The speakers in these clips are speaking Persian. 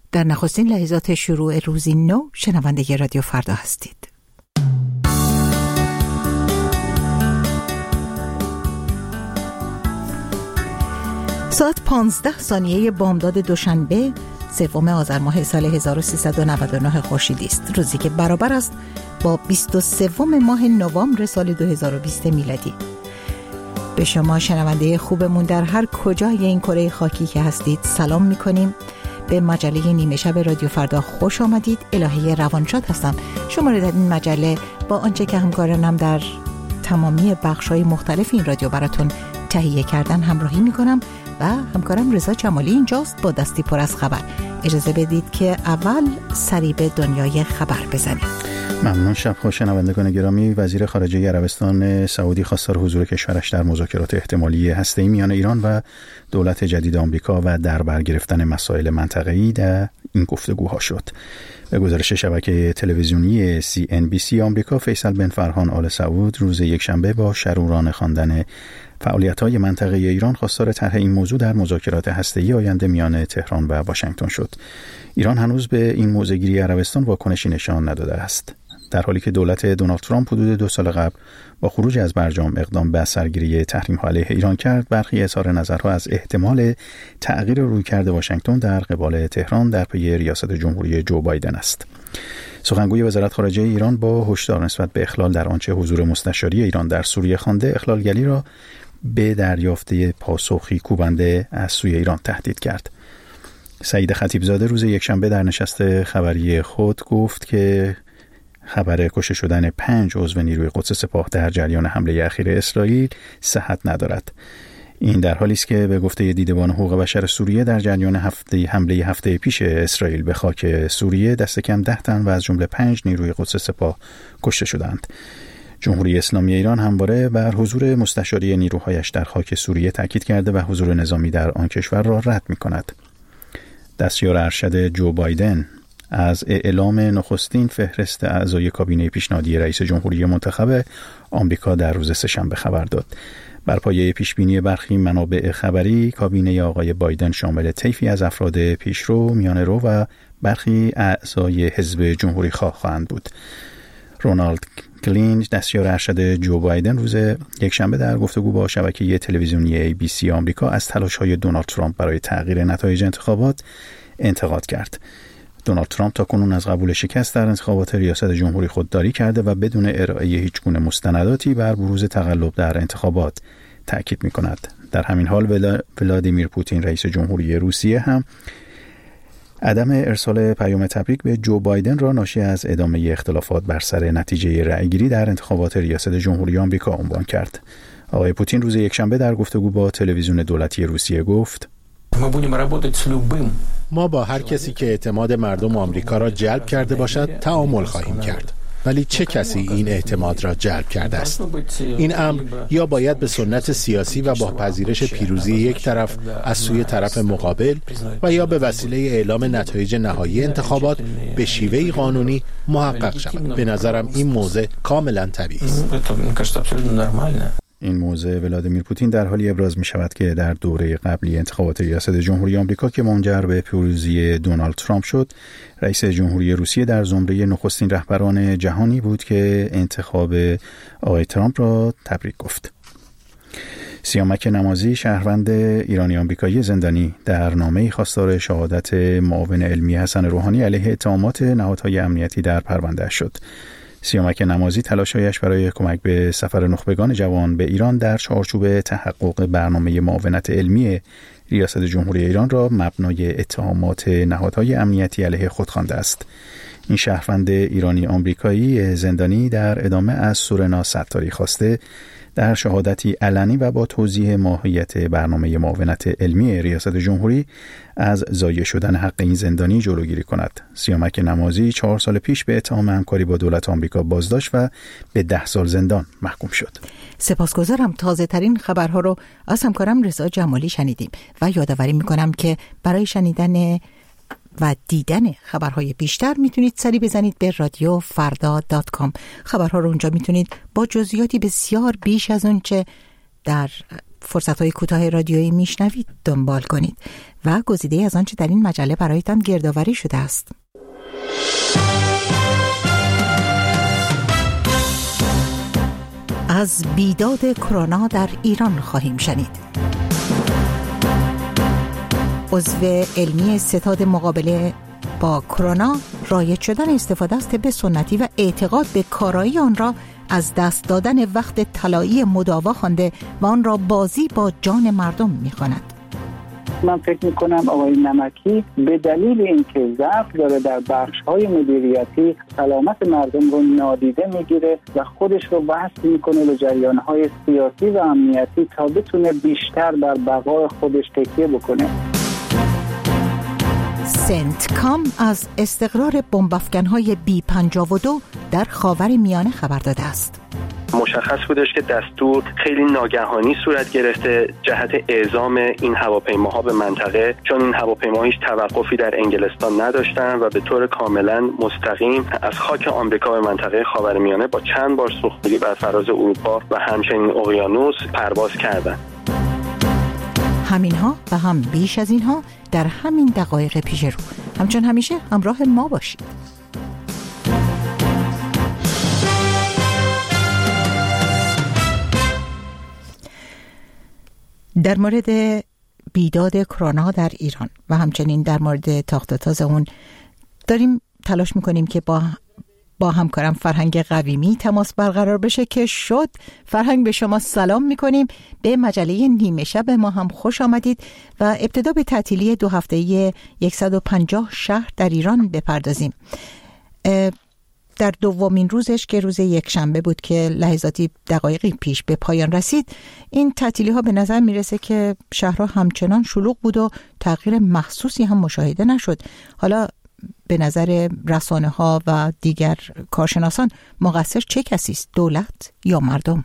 در نخستین لحظات شروع روزی نو شنونده رادیو فردا هستید. ساعت 15 بامداد دوشنبه 3 آذر ماه سال 1399 خورشیدی است، روزی که برابر است با 23 ماه نوامبر سال 2020 میلادی. به شما شنونده خوبمون در هر کجای این کره خاکی که هستید سلام میکنیم. به مجله نیمه شب رادیو فردا خوش آمدید. الهه روانشاد هستم. شما را در این مجله با آنچه که همکارانم در تمامی بخش‌های مختلف این رادیو براتون تهیه کردن همراهی میکنم و همکارم رضا جمالی اینجاست با دستی پر از خبر. اجازه بدید که اول سری به دنیای خبر بزنیم. ممنون. شب خوش شنوندگان گرامی. وزیر خارجه عربستان سعودی خواستار حضور کشورش در مذاکرات احتمالی هسته‌ای میان ایران و دولت جدید آمریکا و در بر گرفتن مسائل منطقه‌ای در این گفتگوها شد. به گزارش شبکه تلویزیونی CNBC آمریکا، فیصل بن فرهان آل سعود روز یکشنبه با شرورانه خواندن فعالیت‌های منطقه ایران خواستار طرح این موضوع در مذاکرات هسته‌ای آینده میان تهران و واشنگتن شد. ایران هنوز به این موضع‌گیری عربستان واکنشی نشان نداده است، در حالی که دولت دونالد ترامپ حدود 2 سال قبل با خروج از برجام اقدام به سرگیری تحریم‌ها علیه ایران کرد. برخی اظهار نظرها از احتمال تغییر رویکرد واشنگتن در قبال تهران در پی ریاست جمهوری جو بایدن است. سخنگوی وزارت خارجه ایران با هشدار نسبت به اخلال در آنچه حضور مستشاری ایران در سوریه خوانده، اخلالگری را به دریافت پاسخی کوبنده از سوی ایران تهدید کرد. سعید خطیبزاده روز یکشنبه در نشست خبری خود گفت که خبر کشته شدن 5 عضو نیروی قدس سپاه در جریان حمله اخیر اسرائیل صحت ندارد. این در حالی است که به گفته دیدبان حقوق بشر سوریه در جریان حمله هفته پیش اسرائیل به خاک سوریه دست کم 10 تن و از جمله 5 نیروی قدس سپاه کشته شدند. جمهوری اسلامی ایران همواره بر حضور مستشاری نیروهایش در خاک سوریه تاکید کرده و حضور نظامی در آن کشور را رد می‌کند. دستیار ارشد جو بایدن از اعلام نخستین فهرست اعضای کابینه پیشنهادی رئیس جمهوری منتخب آمریکا در روز سه‌شنبه خبر داد. بر پایه پیشبینی برخی منابع خبری، کابینه آقای بایدن شامل طیفی از افراد پیشرو، میانه‌رو و برخی اعضای حزب جمهوری خواه خواهند بود. رونالد کلین، دستیار ارشد جو بایدن، روز یکشنبه در گفتگو با شبکه تلویزیونی ABC آمریکا از تلاش‌های دونالد ترامپ برای تغییر نتایج انتخابات انتقاد کرد. دونالد ترامپ تاکنون از قبول شکست در انتخابات ریاست جمهوری خودداری کرده و بدون ارائه هیچگونه مستنداتی بر بروز تقلب در انتخابات تأکید می‌کند. در همین حال ولادیمیر پوتین رئیس جمهوری روسیه هم عدم ارسال پیام تبریک به جو بایدن را ناشی از ادامه اختلافات بر سر نتیجه رأیگیری در انتخابات ریاست جمهوری آمریکا عنوان کرد. آقای پوتین روز یکشنبه در گفتگو با تلویزیون دولتی روسیه گفت: ما با هر کسی که اعتماد مردم آمریکا را جلب کرده باشد تعامل خواهیم کرد. ولی چه کسی این اعتماد را جلب کرده است؟ این امر یا باید به سنت سیاسی و با پذیرش پیروزی یک طرف از سوی طرف مقابل و یا به وسیله اعلام نتایج نهایی انتخابات به شیوهی قانونی محقق شود. به نظرم این موضع کاملا طبیعی است. این موضع ولادیمیر پوتین در حالی ابراز می شود که در دوره قبلی انتخابات ریاست جمهوری آمریکا که منجر به پیروزی دونالد ترامپ شد، رئیس جمهوری روسیه در زمره نخستین رهبران جهانی بود که انتخاب آقای ترامپ را تبریک گفت. سیامک نمازی، شهروند ایرانی آمریکایی زندانی، در نامه‌ای خواستار شهادت معاون علمی حسن روحانی علیه اتهامات نهادهای امنیتی در پرونده شد. سیامک نمازی تلاش‌هایش برای کمک به سفر نخبگان جوان به ایران در چارچوب تحقق برنامه معاونت علمی ریاست جمهوری ایران را مبنای اتهامات نهادهای امنیتی علیه خود خوانده است. این شهروند ایرانی آمریکایی زندانی در ادامه از سورنا ستاری خواسته در شهادتی علنی و با توضیح ماهیت برنامه معاونت علمی ریاست جمهوری از ضایع شدن حق این زندانی جلوگیری کند. سیامک نمازی 4 سال پیش به اتهام همکاری با دولت آمریکا بازداشت و به 10 سال زندان محکوم شد. سپاسگزارم. تازه ترین خبرها رو از همکارم رضا جمالی شنیدیم و یادآوری میکنم که برای شنیدن و دیدن خبرهای بیشتر میتونید سری بزنید به radiofarda.com. خبرها رو اونجا میتونید با جزئیاتی بسیار بیش از اون چه در فرصت‌های کوتاه رادیویی میشنوید دنبال کنید و گزیده از آنچه در این مجله برایتان گردآوری شده است. از بیداد کرونا در ایران خواهیم شنید. عضو علمی ستاد مقابله با کرونا رایج شدن استفاده از طب سنتی و اعتقاد به کارایی آن را از دست دادن وقت طلایی مداوا خوانده و آن را بازی با جان مردم می‌خواند. من فکر میکنم آقای نمکی به دلیل اینکه ضعف داره در بخش‌های مدیریتی سلامت مردم رو نادیده میگیره و خودش رو وصل میکنه به جریان‌های سیاسی و امنیتی تا بتونه بیشتر بر بقای خودش تکیه بکنه. سنتکام از استقرار بمب‌افکن‌های B-52 در خاورمیانه خبر داده است. مشخص بودش که دستور خیلی ناگهانی صورت گرفته جهت اعزام این هواپیماها به منطقه، چون این هواپیماها هیچ توقفی در انگلستان نداشتن و به طور کاملا مستقیم از خاک آمریکا به منطقه خاورمیانه با چند بار سوختگی بر فراز اروپا و همچنین اقیانوس پرواز کردند. همینها و هم بیش از اینها در همین دقایق پیش رو. همچون همیشه همراه ما باشید. در مورد بیداد کرونا در ایران و همچنین در مورد تاخت و تاز اون داریم تلاش میکنیم که با همکارم فرهنگ قویمی تماس برقرار بشه که شد. فرهنگ، به شما سلام میکنیم. به مجله نیمه شب ما هم خوش آمدید و ابتدا به تعطیلی 2 هفته‌ای 150 شهر در ایران بپردازیم. در دومین روزش که روز یکشنبه بود که لحظاتی دقایقی پیش به پایان رسید، این تعطیلی ها به نظر میرسه که شهرها همچنان شلوغ بود و تغییر محسوسی هم مشاهده نشد. حالا به نظر رسانه ها و دیگر کارشناسان مقصر چه کسی است، دولت یا مردم؟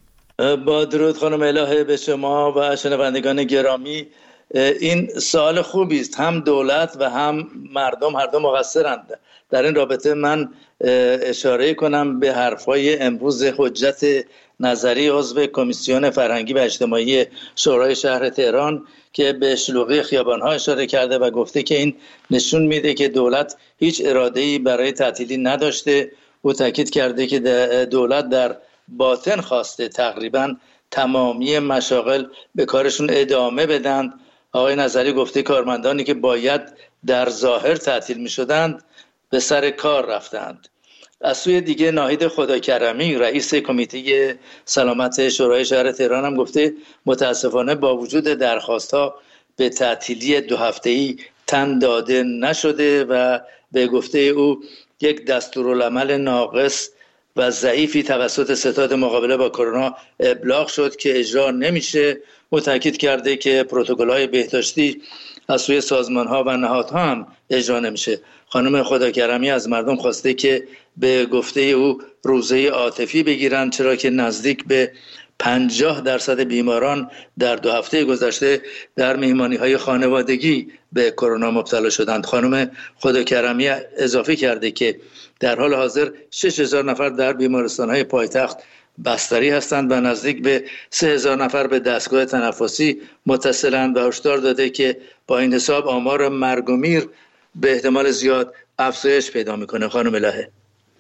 با درود خانم الهه به شما و شنوندگان گرامی. این سوال خوبی است. هم دولت و هم مردم هر دو مقصرند. در این رابطه من اشاره کنم به حرفای امروز حجت نظری عضو کمیسیون فرهنگی و اجتماعی شورای شهر تهران که به شلوغی خیابان‌ها اشاره کرده و گفته که این نشون میده که دولت هیچ اراده‌ای برای تعطیلی نداشته. او تاکید کرده که دولت در باطن خواسته تقریباً تمامی مشاغل به کارشون ادامه بدن. آقای نظری گفته کارمندانی که باید در ظاهر تعطیل می‌شدند به سر کار رفتند. از سوی دیگه ناهید خداکرمی رئیس کمیته سلامت شورای شهر تهران هم گفته متاسفانه با وجود درخواست‌ها به تعطیلی 2 هفته‌ای تن داده نشده و به گفته او یک دستورالعمل ناقص و ضعیفی توسط ستاد مقابله با کرونا ابلاغ شد که اجرا نمیشه. او تاکید کرده که پروتکل‌های بهداشتی از سوی سازمان‌ها و نهادها هم اجرا نمیشه. خانم خداکرمی از مردم خواسته که به گفته او روزه عاطفی بگیرن، چرا که نزدیک به 50% بیماران در 2 هفته گذشته در مهمانی‌های خانوادگی به کرونا مبتلا شدند. خانم خداکرمی اضافه کرده که در حال حاضر 6000 نفر در بیمارستان‌های پایتخت بستری هستند و نزدیک به 3000 نفر به دستگاه تنفسی متصلند و هشدار داده که با این حساب آمار مرگ و میر به احتمال زیاد افزایش پیدا میکنه. خانم الهه،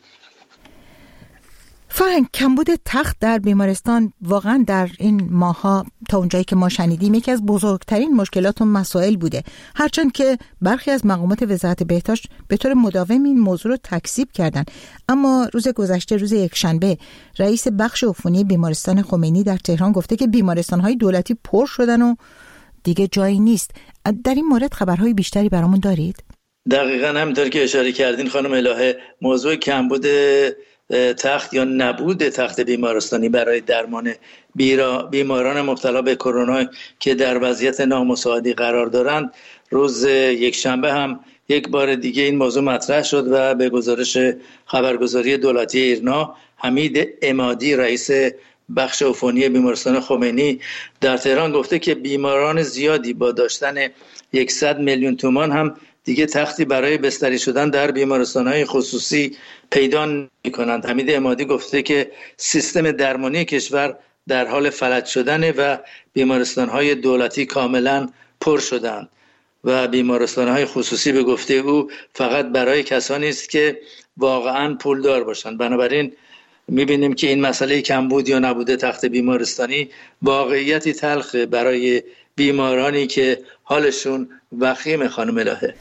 فرهنگ، کمبود تخت در بیمارستان واقعا در این ماها تا اونجایی که ما شنیدیم یکی از بزرگترین مشکلات و مسائل بوده، هرچند که برخی از مقامات وزارت بهداشت به طور مداوم این موضوع رو تکذیب کردن. اما روز گذشته، روز یکشنبه، رئیس بخش عفونی بیمارستان خمینی در تهران گفته که بیمارستان‌های دولتی پر شدن و دیگه جایی نیست. در این مورد خبرهای بیشتری برامون دارید؟ دقیقاً همینطور که اشاره کردین خانم الهه، موضوع کمبود تخت یا نبود تخت بیمارستانی برای درمان بیماران مبتلا به کرونا که در وضعیت نامساعدی قرار دارند، روز یکشنبه هم یک بار دیگه این موضوع مطرح شد و به گزارش خبرگزاری دولتی ایرنا، حمید عمادی رئیس بخش عفونی بیمارستان خمینی در تهران گفته که بیماران زیادی با داشتن 100 میلیون تومان هم دیگه تختی برای بستری شدن در بیمارستان‌های خصوصی پیدا نمی‌کنند. حمید عمادی گفته که سیستم درمانی کشور در حال فلج شدن و بیمارستان‌های دولتی کاملا پر شدند و بیمارستان‌های خصوصی به گفته او فقط برای کسانی است که واقعاً پولدار باشند. بنابراین می‌بینیم که این مسئله کمبود یا نبوده تخت بیمارستانی واقعیتی تلخه برای بیمارانی که حالشون وخیم. خانم الهه،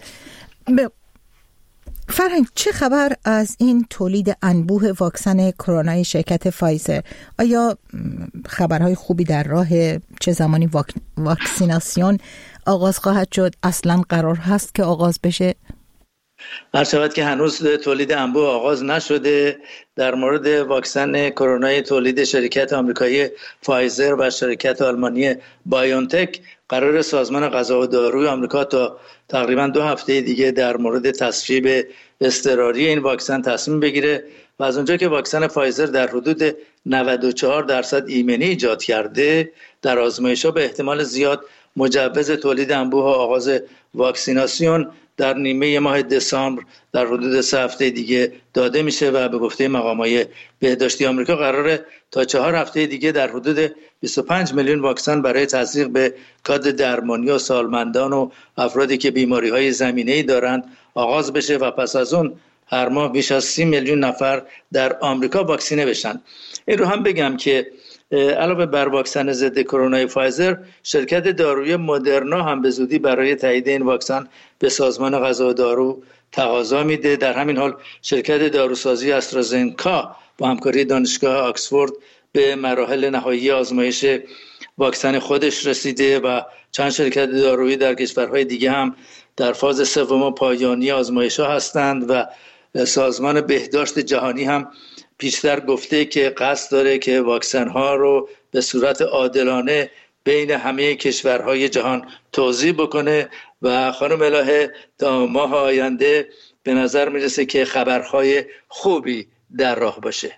فرهنگ چه خبر از این تولید انبوه واکسن کرونای شرکت فایزر؟ آیا خبرهای خوبی در راه؟ چه زمانی واکسیناسیون آغاز خواهد شد؟ اصلا قرار هست که آغاز بشه؟ هر شود که هنوز تولید انبوه آغاز نشده. در مورد واکسن کرونای تولید شرکت آمریکایی فایزر و شرکت آلمانی بایونتک قرار سازمان غذا و داروی آمریکا تا تقریبا 2 هفته دیگه در مورد تصویب اضطراری این واکسن تصمیم بگیره و از اونجا که واکسن فایزر در حدود 94% ایمنی ایجاد کرده، در آزمایش‌ها به احتمال زیاد مجوز تولید انبوه و آغاز واکسیناسیون در نیمه ماه دسامبر در حدود 3 هفته دیگه داده میشه و به گفته مقامات بهداشتی آمریکا قراره تا 4 هفته دیگه در حدود 25 میلیون واکسن برای تزریق به کادر درمانی و سالمندان و افرادی که بیماری‌های زمینه‌ای دارند آغاز بشه و پس از اون هر ماه بیش از 30 میلیون نفر در آمریکا واکسینه بشن. این رو هم بگم که علاوه بر واکسن ضد کرونا فایزر، شرکت دارویی مدرنا هم به زودی برای تایید این واکسن به سازمان غذا و دارو تقاضا میده. در همین حال شرکت داروسازی استرازنکا با همکاری دانشگاه آکسفورد به مراحل نهایی آزمایش واکسن خودش رسیده و چند شرکت دارویی در کشورهای دیگه هم در فاز سوم پایانی آزمایش‌ها هستند و سازمان بهداشت جهانی هم پیشتر گفته که قصد داره که واکسن‌ها رو به صورت عادلانه بین همه کشورهای جهان توزیع بکنه و خانم الهه تا ماه آینده به نظر میرسه که خبرهای خوبی در راه باشه.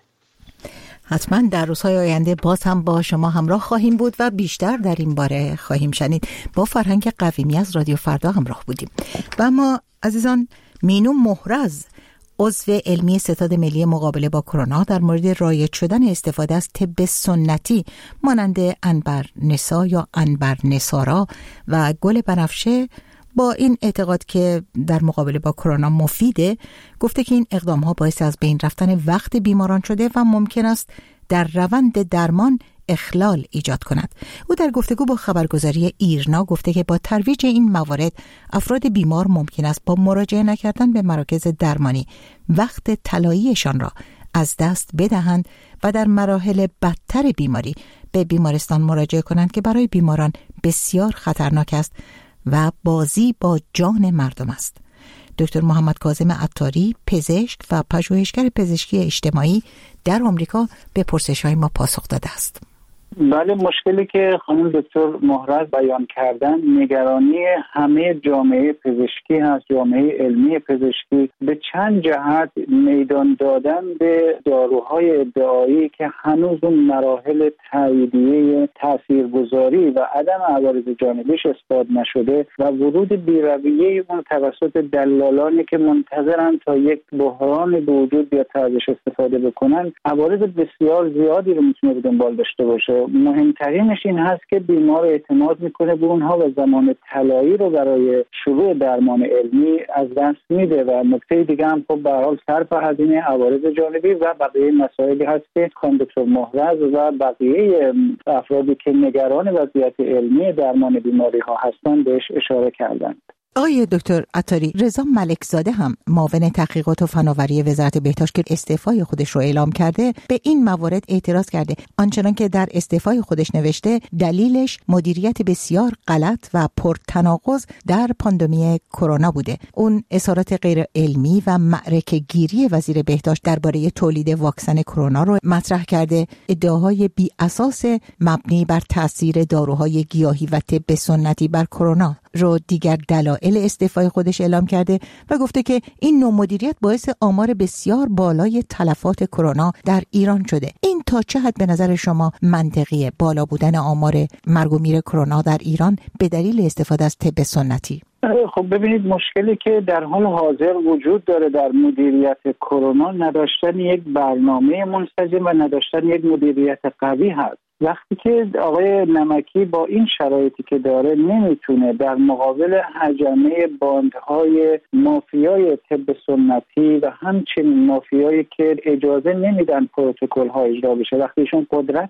حتما در روزهای آینده باز هم با شما همراه خواهیم بود و بیشتر در این باره خواهیم شنید. با فرهنگ قویمی از رادیو فردا همراه بودیم. و اما عزیزان، مینو مهرز، عضو علمی ستاد ملی مقابله با کرونا، در مورد رایج شدن استفاده از طب سنتی مانند عنبر نسا یا عنبر نسارا و گل بنفشه با این اعتقاد که در مقابله با کرونا مفیده، گفته که این اقدام‌ها باعث از بین رفتن وقت بیماران شده و ممکن است در روند درمان اخلال ایجاد کند. او در گفتگو با خبرگزاری ایرنا گفته که با ترویج این موارد افراد بیمار ممکن است با مراجعه نکردن به مراکز درمانی وقت طلاییشان را از دست بدهند و در مراحل بدتر بیماری به بیمارستان مراجعه کنند که برای بیماران بسیار خطرناک است و بازی با جان مردم است. دکتر محمد کاظم عطاری، پزشک و پژوهشگر پزشکی اجتماعی در آمریکا، به پرسش‌های ما پاسخ داده است. بله، مشکلی که خانم دکتر مهرز بیان کردن نگرانی همه جامعه پزشکی هست، جامعه علمی پزشکی، به چند جهت میدان دادن به داروهای ادعایی که هنوز اون مراحل تاییدیه تاثیرگذاری و عدم عوارض جانبیش اثبات نشده و ورود بی‌رویه اون توسط دلالانی که منتظرن تا یک بحران به وجود بیاد تا ازش استفاده بکنن، عوارض بسیار زیادی رو میتونه به دنبال داشته باشه. مهمترینش این هست که بیمار اعتماد میکنه به اونها و زمان طلایی رو برای شروع درمان علمی از دست میده و نکته دیگه هم خب به هر حال صرف هزینه عوارض جانبی و بقیه مسائلی هست که خانم دکتر مهرز و بقیه افرادی که نگران وضعیت علمی درمان بیماری ها هستن بهش اشاره کردند. آقای دکتر عطاری، رضا ملکزاده هم معاون تحقیقات و فناوری وزارت بهداشت که استعفای خودش رو اعلام کرده، به این موارد اعتراض کرده. آنچنان که در استعفای خودش نوشته، دلیلش مدیریت بسیار غلط و پرتناقض در پاندمی کرونا بوده. اون اظهارات غیر علمی و معرکه گیری وزیر بهداشت درباره تولید واکسن کرونا رو مطرح کرده. ادعاهای بی اساس مبنی بر تاثیر داروهای گیاهی و طب سنتی بر کرونا رو دیگر دلایل استعفای خودش اعلام کرده و گفته که این نوع مدیریت باعث آمار بسیار بالای تلفات کرونا در ایران شده. این تا چه حد به نظر شما منطقیه، بالا بودن آمار مرگ و میر کرونا در ایران به دلیل استفاده از طب سنتی؟ خب ببینید، مشکلی که در حال حاضر وجود داره در مدیریت کرونا نداشتن یک برنامه منسجم و نداشتن یک مدیریت قوی هست. وقتی که آقای نمکی با این شرایطی که داره نمیتونه در مقابل هجمه باندهای مافیای طب سنتی و همچنین مافیایی که اجازه نمیدن پروتکل ها اجرا بشه، وقتی ایشون قدرت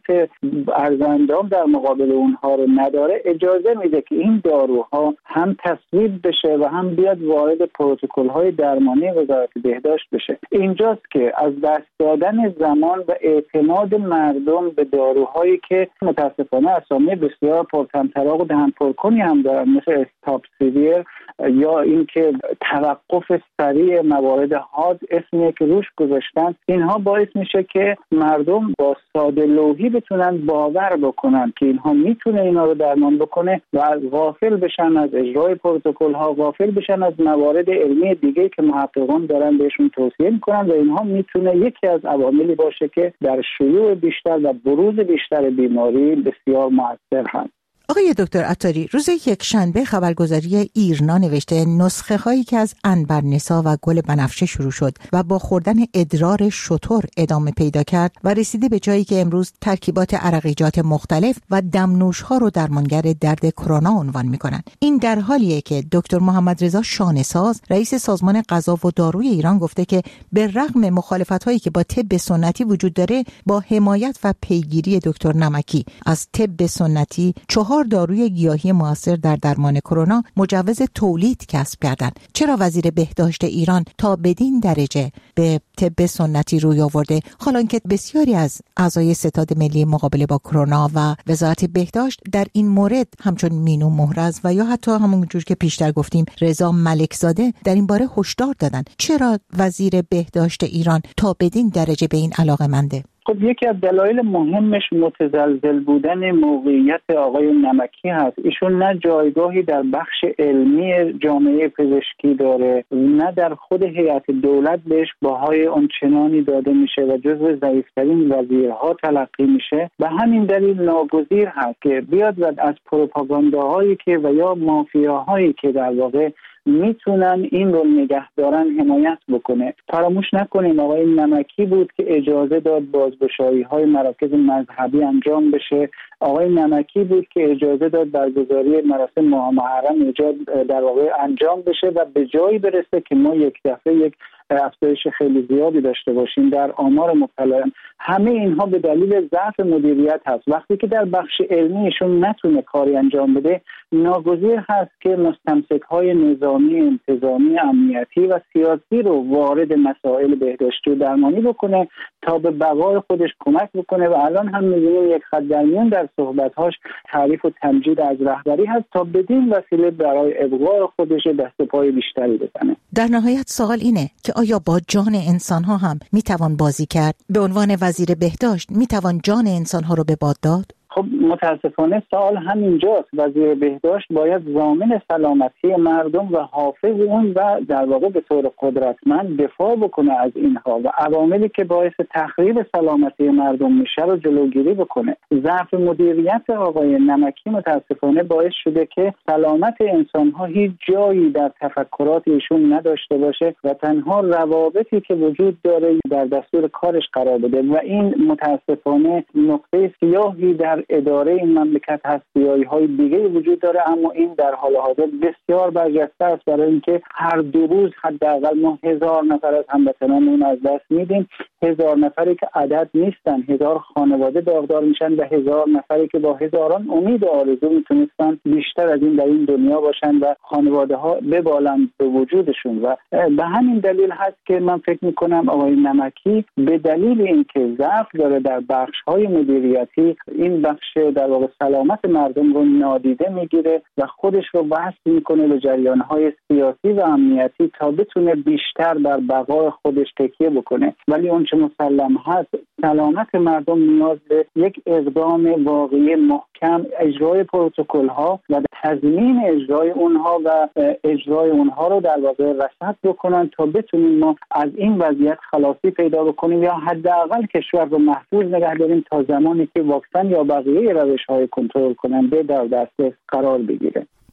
ارزاندام در مقابل اونها رو نداره، اجازه میده که این داروها هم تصویب بشه و هم بیاد وارد پروتکل های درمانی وزارت بهداشت بشه. اینجاست که از دست دادن زمان و اعتماد مردم به داروهایی که متاسفانه اسامی بسیار پرطمطراق و دهن پرکنی هم دارن، مثل استاپسیویر یا اینکه توقف سریع موارد حاد، اسمیه که روش گذاشتن، اینها باعث میشه که مردم با ساده لوحی بتونن باور بکنن که اینها میتونه اینا رو درمان بکنه و غافل بشن از اجرای پروتکل ها، غافل بشن از موارد علمی دیگه که محققان دارن بهشون توصیه میکنن و اینها میتونه یکی از عواملی باشه که در شیوع بیشتر و بروز بیشتر بیماری بسیار مؤثر هست. آقای دکتر عطاری، روز یکشنبه خبرگزاری ایرنا نوشته نسخه هایی که از عنبرنسا و گل بنفشه شروع شد و با خوردن ادرار شتر ادامه پیدا کرد و رسیده به جایی که امروز ترکیبات عرقیجات مختلف و دمنوش ها رو درمانگر درد کرونا عنوان میکنن. این در حالیه که دکتر محمد رضا شانه‌ساز رئیس سازمان غذا و داروی ایران گفته که به رغم مخالفت هایی که با طب سنتی وجود داره، با حمایت و پیگیری دکتر نمکی از طب سنتی 4 داروی گیاهی مؤثر در درمان کرونا مجوز تولید کسب کردند. چرا وزیر بهداشت ایران تا بدین درجه به طب سنتی روی آورده، حالان که بسیاری از اعضای ستاد ملی مقابله با کرونا و وزارت بهداشت در این مورد همچون مینو مهرز و یا حتی همونجور که پیشتر گفتیم رضا ملکزاده در این باره هشدار دادن؟ چرا وزیر بهداشت ایران تا بدین درجه به این علاقه‌منده؟ خب یکی از دلایل مهمش متزلزل بودن موقعیت آقای نمکی هست. ایشون نه جایگاهی در بخش علمی جامعه پزشکی داره، نه در خود هیئت دولت بهش بهای آنچنانی داده میشه و جزو ضعیف‌ترین وزیرها تلقی میشه. به همین دلیل ناگزیر هست که بیاد و از پروپاگانداهایی که و یا مافیاهایی که در واقع میتونن این رو نگه دارن حمایت بکنه. فراموش نکنیم آقای نمکی بود که اجازه داد بازگشایی های مراکز مذهبی انجام بشه. آقای نمکی بود که اجازه داد برگزاری مراسم ماه محرم ایجاد در واقع انجام بشه و به جایی برسه که ما یک دفعه یک افزایش خیلی زیادی داشته باشیم در آمار مبتلایان. همه اینها به دلیل ضعف مدیریت هست. وقتی که در بخش علمیشون نتونه کاری انجام بده، ناگزیر هست که مستمسک‌های نظامی، انتظامی، امنیتی و سیاسی رو وارد مسائل بهداشتی و درمانی بکنه تا به بقای خودش کمک بکنه و الان هم می‌بینیم یک خط در میان در صحبت‌هاش تعریف و تمجید از رهبری هست تا بدین وسیله برای ابقای خودش دست و پای بیشتری بزنه. در نهایت سوال اینه که آیا با جان انسان‌ها هم میتوان بازی کرد؟ به عنوان وزیر بهداشت میتوان جان انسان‌ها رو به باد داد؟ خب متاسفانه سوال همینجاست. وزیر بهداشت باید ضامن سلامتی مردم و حافظ اون و در واقع به طور قدرتمند دفاع بکنه از اینها و عواملی که باعث تخریب سلامتی مردم میشه رو جلوگیری بکنه. ضعف مدیریت آقای نمکی متاسفانه باعث شده که سلامت انسان‌ها هیچ جایی در تفکرات ایشون نداشته باشه و تنها روابطی که وجود داره در دستور کارش قرار بده و این متاسفانه نقطه سیاهی در اداره این مملکت هست. سیاهی‌های دیگه وجود داره، اما این در حال حاضر بسیار برجسته است برای اینکه هر 2 روز حداقل ما 1000 نفر از هموطنانمون از دست میدیم. 1000 نفری که عدد نیستن، 1000 خانواده داغدار میشن و 1000 نفری که با هزاران امید آرزو میتونستن بیشتر از این در این دنیا باشن و خانواده ها ببالن به وجودشون و به همین دلیل هست که من فکر میکنم آقای نمکی به دلیل اینکه ضعف داره در بخش‌های مدیریتی، این بخش در واقع سلامت مردم رو نادیده میگیره و خودش رو وصل میکنه به جریان‌های سیاسی و امنیتی تا بتونه بیشتر بر بقای خودش تکیه بکنه. ولی اون چه مسلم هست، سلامت مردم نیاز به یک اقدام واقعی محکم، اجرای پروتکل‌ها و تضمین اجرای اونها و اجرای اونها رو در واقع رصد بکنن تا بتونیم ما از این وضعیت خلاصی پیدا بکنیم یا حداقل کشور رو محفوظ نگه داریم تا زمانی که واکسن یا بقیه روش‌های کنترل کننده در دست قرار بگیره.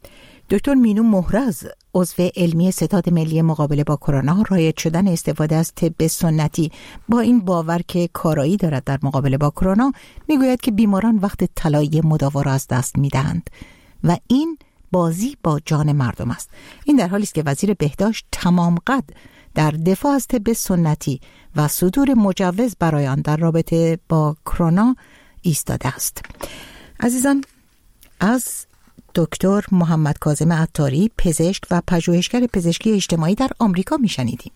دکتر مینو مهرز، عضو علمی ستاد ملی مقابله با کرونا، رایج شدن استفاده از طب سنتی با این باور که کارایی دارد در مقابله با کرونا، میگوید که بیماران وقت طلایی مداوا را از دست میدهند و این بازی با جان مردم است. این در حالی است که وزیر بهداشت تمام قد در دفاع از طب سنتی و صدور مجوز برای آن در رابطه با کرونا ایستاده است. عزیزان، از دکتر محمد کاظم عطاری، پزشک و پژوهشگر پزشکی اجتماعی در آمریکا میشنیدیم.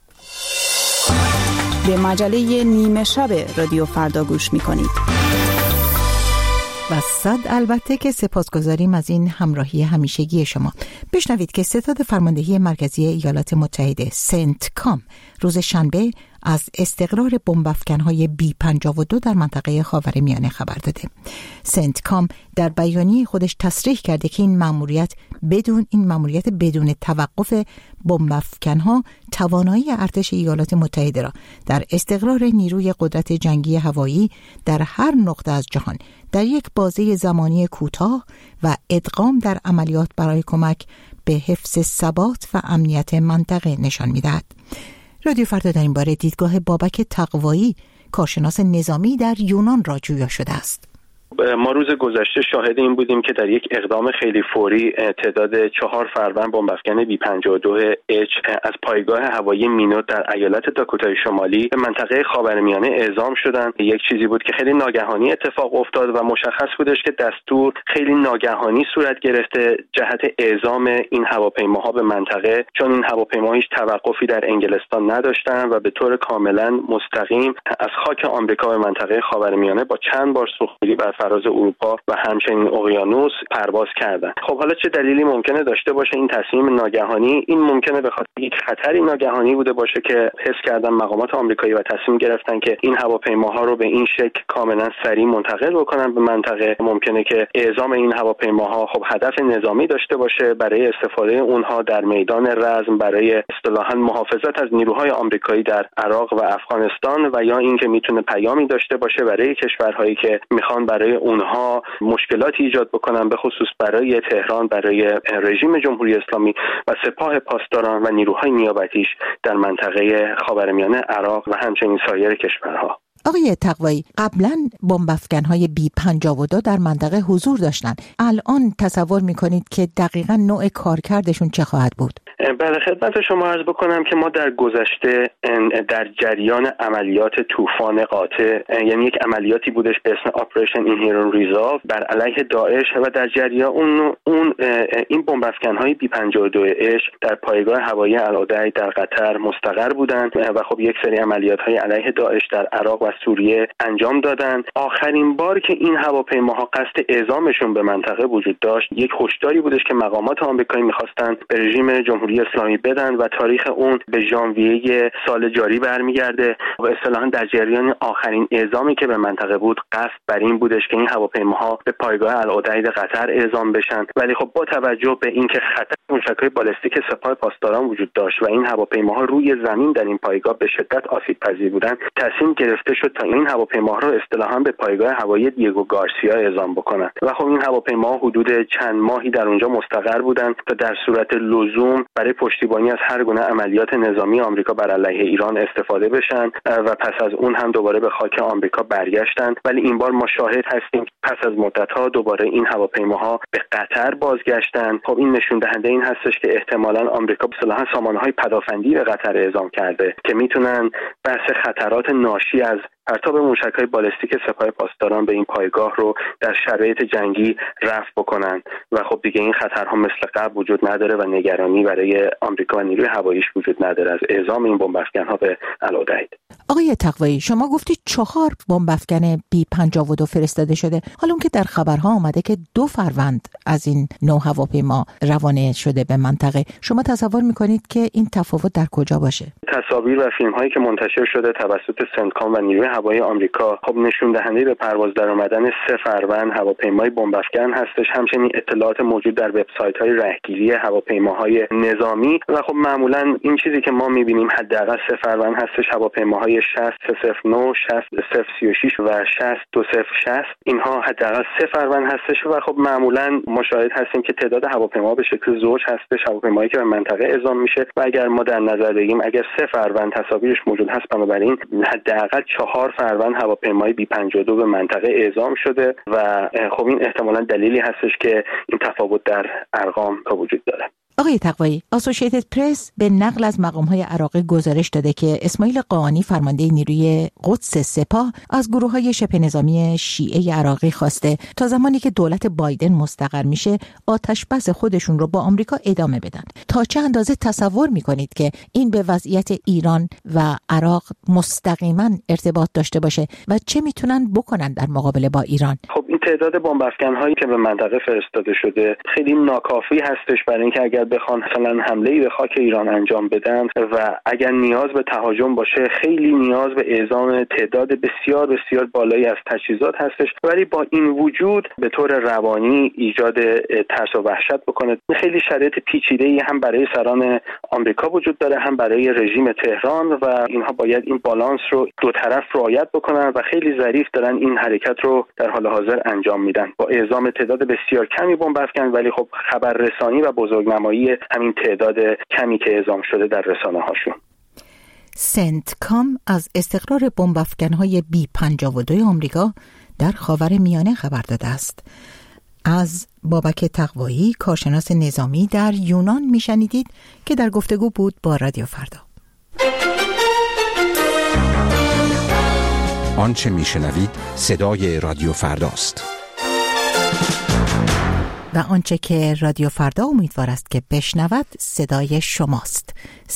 به مجله نیمه شب رادیو فردا گوش میکنید. و صد البته که سپاسگزاریم از این همراهی همیشگی شما. بشنوید که ستاد فرماندهی مرکزی ایالات متحده سنتکام روز شنبه از استقرار بمب‌افکن‌های B-52 در منطقه خاورمیانه خبر داده. سنتکام در بیانیه خودش تصریح کرده که این مأموریت بدون توقف بمب‌افکن‌ها توانایی ارتش ایالات متحده را در استقرار نیروی قدرت جنگی هوایی در هر نقطه از جهان در یک بازه زمانی کوتاه و ادغام در عملیات برای کمک به حفظ ثبات و امنیت منطقه نشان می‌دهد. رادیو فردا در این باره دیدگاه بابک تقوایی، کارشناس نظامی در یونان را جویا شده است. ما روز گذشته شاهد این بودیم که در یک اقدام خیلی فوری تعداد 4 فروند بمب‌افکن B-52H از پایگاه هوایی مینوت در ایالت داکوتای شمالی به منطقه خاورمیانه اعزام شدند. یک چیزی بود که خیلی ناگهانی اتفاق افتاد و مشخص بودش که دستور خیلی ناگهانی صورت گرفته جهت اعزام این هواپیماها به منطقه، چون این هواپیماها هیچ توقفی در انگلستان نداشتند و به طور کاملا مستقیم از خاک آمریکا به منطقه خاورمیانه با چند بار سوختگیری بر فراز اروپا و همچنین اقیانوس پرواز کردند. خب حالا چه دلیلی ممکنه داشته باشه این تصمیم ناگهانی؟ این ممکنه به خاطر یک خطری ناگهانی بوده باشه که حس کردن مقامات آمریکایی و تصمیم گرفتن که این هواپیماها رو به این شکل کاملا سریع منتقل بکنن به منطقه. ممکنه که اعزام این هواپیماها خب هدف نظامی داشته باشه برای استفاده اونها در میدان رزم، برای اصطلاحاً محافظت از نیروهای آمریکایی در عراق و افغانستان، و یا اینکه میتونه پیامی داشته باشه برای کشورهایی که میخوان برای اونها مشکلاتی ایجاد بکنن، به خصوص برای تهران، برای رژیم جمهوری اسلامی و سپاه پاسداران و نیروهای نیابتیش در منطقه خاورمیانه، عراق و همچنین سایر کشورها. آقای تقوایی، قبلا بمب‌افکن‌های B-52 در منطقه حضور داشتن. الان تصور می‌کنید که دقیقاً نوع کارکردشون چه خواهد بود؟ بله، خدمت شما عرض بکنم که ما در گذشته در جریان عملیات طوفان قاطع، یعنی یک عملیاتی بودش به اسم آپریشن اینهرنت ریزالو بر علیه داعش، و در جریان اون این بمب‌افکن‌های B-52H در پایگاه هوایی العدید در قطر مستقر بودند و خب یک سری عملیات‌های علیه داعش در عراق و سوریه انجام دادند. آخرین بار که این هواپیماها قصد اعزامشون به منطقه وجود داشت، یک هشداری بودش که مقامات آمریکایی می‌خواستند به رژیم جمهوری اسلامی بدن و تاریخ اون به ژانویه سال جاری برمیگرده و اصطلاحاً در جریان آخرین اعزامی که به منطقه بود قصد بر این بودش که این هواپیماها به پایگاه العدید قطر اعزام بشن. ولی خب با توجه به اینکه خطر موشک‌های بالستیک سپاه پاسداران وجود داشت و این هواپیماها روی زمین در این پایگاه به شدت آسیب‌پذیر بودند، تصمیم گرفته شد تا این هواپیماها رو اصطلاحاً به پایگاه هوایی دیگو گارسیا اعزام بکنن. و خب این هواپیماها حدود چند ماهی در اونجا مستقر بودند تا در صورت لزوم برای پشتیبانی از هر گونه عملیات نظامی آمریکا بر علیه ایران استفاده بشن و پس از اون هم دوباره به خاک آمریکا برگشتند. ولی این بار ما شاهد هستیم پس از مدت‌ها دوباره این هواپیماها به قطر بازگشتند. خب این نشون دهنده این هستش که احتمالاً آمریکا اصطلاحاً سامانه‌های پدافندی به قطر اعزام کرده که میتونن بحث خطرات ناشی از پرتاب موشک‌های بالستیک سپاه پاسداران به این پایگاه رو در شرایط جنگی رفع بکنن و خب دیگه این خطرها مثل قبل وجود نداره و نگرانی برای آمریکا و نیروی هواییش وجود نداره از اعزام این بمب‌افکن‌ها به العدید. آقای تقوایی، شما گفتید 4 بمب‌افکن B-52 فرستاده شده. حالا اون که در خبرها آمده که 2 فروند از این نوع هواپیما روانه شده به منطقه، شما تصور می‌کنید که این تفاوت در کجا باشه؟ تصاویر و فیلم‌هایی که منتشر شده توسط سنتکام و نیروی هوایی آمریکا خب نشون دهنده به پرواز درآمدن 3 فروند هواپیمای بمب افکن هستش. همچنین اطلاعات موجود در وبسایت‌های رهگیری هواپیماهای نظامی و خب معمولا این چیزی که ما می‌بینیم حداقل 3 فروند هستش. هواپیماهای 60-309 60-036 و 60-2060 اینها حداقل 3 فروند هستش و خب معمولا مشاهد هستیم که تعداد هواپیما به شکل زوج هستش، هواپیمایی که به منطقه اعزام میشه و اگر ما در نظر بگیریم اگر 3 فروند تصاویرش موجود هست، بنابراین حداقل 4 فروند هواپیمای B-52 به منطقه اعزام شده و خب این احتمالاً دلیلی هستش که این تفاوت در ارقام وجود داره. آقای تقوایی، اسوسییتد پرس به نقل از مقام‌های عراقی گزارش داده که اسماعیل قاآنی فرمانده نیروی قدس سپاه از گروه‌های شبه نظامی شیعه عراقی خواسته تا زمانی که دولت بایدن مستقر میشه آتش‌بس خودشون رو با آمریکا ادامه بدن. تا چه اندازه تصور میکنید که این به وضعیت ایران و عراق مستقیما ارتباط داشته باشه و چه میتونن بکنن در مقابله با ایران؟ خب این تعداد بمب افکن‌هایی که به منطقه فرستاده شده خیلی ناکافی هستش برای اینکه اگر بخوان مثلا حمله‌ای به خاک ایران انجام بدن و اگر نیاز به تهاجم باشه خیلی نیاز به اعزام تعداد بسیار بسیار بالایی از تجهیزات هستش، ولی با این وجود به طور روانی ایجاد ترس و وحشت بکنه. خیلی شرایط پیچیده‌ای هم برای سران آمریکا وجود داره هم برای رژیم تهران و اینها باید این بالانس رو دو طرف رعایت بکنن و خیلی ظریف دارن این حرکت رو در حال حاضر انجام میدن با اعزام تعداد بسیار کمی بمب افکن، ولی خب خبررسانی و بزرگنمایی همین تعداد کمی که اعزام شده در رسانه هاشون. سنتکام از استقرار بمب افکن‌های B-52 آمریکا در خاورمیانه خبر داده است. از بابک تقوایی، کارشناس نظامی در یونان میشنیدید که در گفتگو بود با رادیو فردا. آنچه میشنوید صدای رادیو فرداست. و آنچه که رادیو فردا امیدوار است که بشنود صدای شماست.